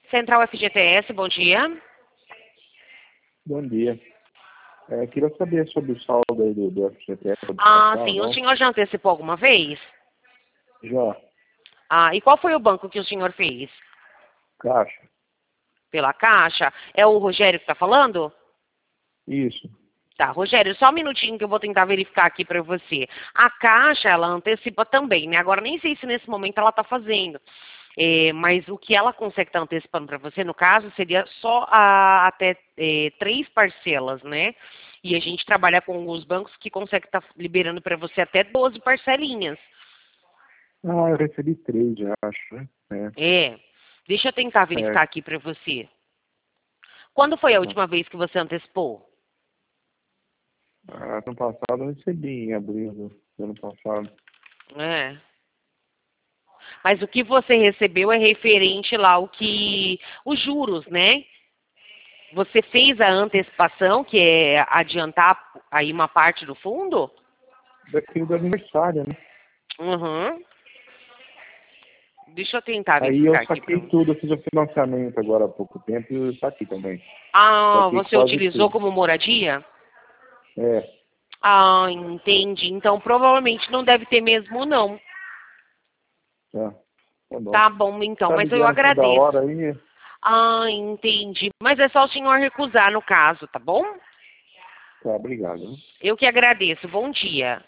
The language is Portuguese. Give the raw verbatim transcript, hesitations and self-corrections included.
Central F G T S, bom dia. Bom dia. É, queria saber sobre o saldo aí do, do F G T S. Ah, Passar, sim. não? O senhor já antecipou alguma vez? Já. Ah, e qual foi o banco que o senhor fez? Caixa. Pela Caixa? É o Rogério que está falando? Isso. Tá, Rogério, só um minutinho que eu vou tentar verificar aqui para você. A Caixa, ela antecipa também, né? Agora, nem sei se nesse momento ela está fazendo. É, mas o que ela consegue estar antecipando para você, no caso, seria só a- até é, três parcelas, né? E a gente trabalha com alguns bancos que conseguem estar liberando para você até doze parcelinhas. Ah, eu recebi três, já acho, né? É. Deixa eu tentar É. verificar É. aqui para você. Quando foi a Tá. última vez que você antecipou? Ah, ano passado eu recebi em abril do do ano passado. É. Mas o que você recebeu é referente lá ao que os juros, né? Você fez a antecipação, que é adiantar aí uma parte do fundo? Daqui do aniversário, né? Uhum. Deixa eu tentar Aí eu verificar aqui para saquei você. tudo, eu fiz o financiamento agora há pouco tempo e eu saquei também. Ah, Saquei você quase utilizou tudo. como moradia? É, Ah, entendi. Então provavelmente não deve ter mesmo, não. tá. Tá bom. Tá bom, então, Tá mas eu ligando toda agradeço. hora aí? Ah, entendi. Mas é só o senhor recusar no caso, tá bom? Tá, obrigado. Né? Eu que agradeço. Bom dia.